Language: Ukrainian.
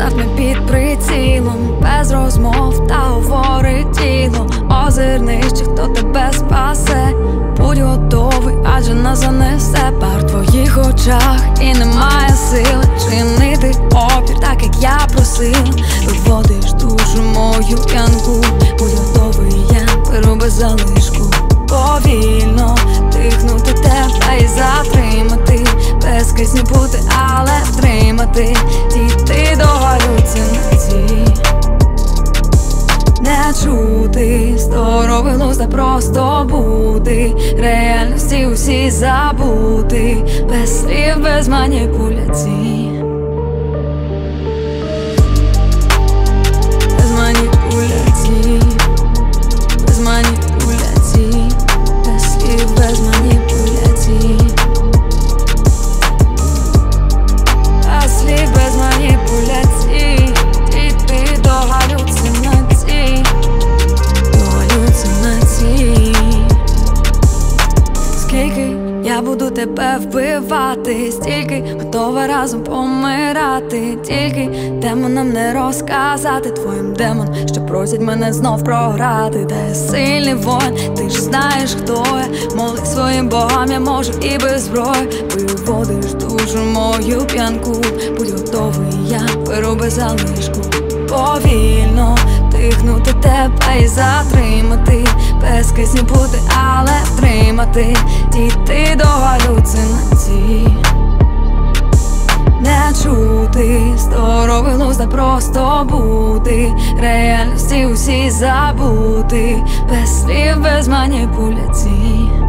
завжди під прицілом, без розмов та говорить тіло. Озирнись, чи хто тебе спасе. Будь готовий, адже нас занесе пар в твоїх очах, і немає сили чинити опір, так як я просила. Виводиш душу мою п'янку. Будь готовий, я беру без залишку. Повільно дихнути тебе і затримати, без кисню бути, але втримати, дійти до галюцинацій. Не чути здоровий глузд, а просто бути, реальності усі забути, без слів, без маніпуляцій. Без маніпуляцій, без маніпуляцій, без слів, без маніпуляцій. Без слів, без маніпуляцій, дійти до галюцинацій. Скільки я буду тебе вбивати, стільки готова разом помирати. Тільки демонам не розказати твоїм демонам, що просять мене знов програти. Та я сильний воїн, ти ж знаєш, хто я. Молись своїм богам, я можу і без зброї. Виводиш душу мою п'янку. Будь готовий, я беру без залишку. Повільно дихнути тебе і затримати, без кисню бути, але втримати, дійти до галюцинацій. Не чути здоровий глузд, а просто бути, реальності усі забути, без слів, без маніпуляцій.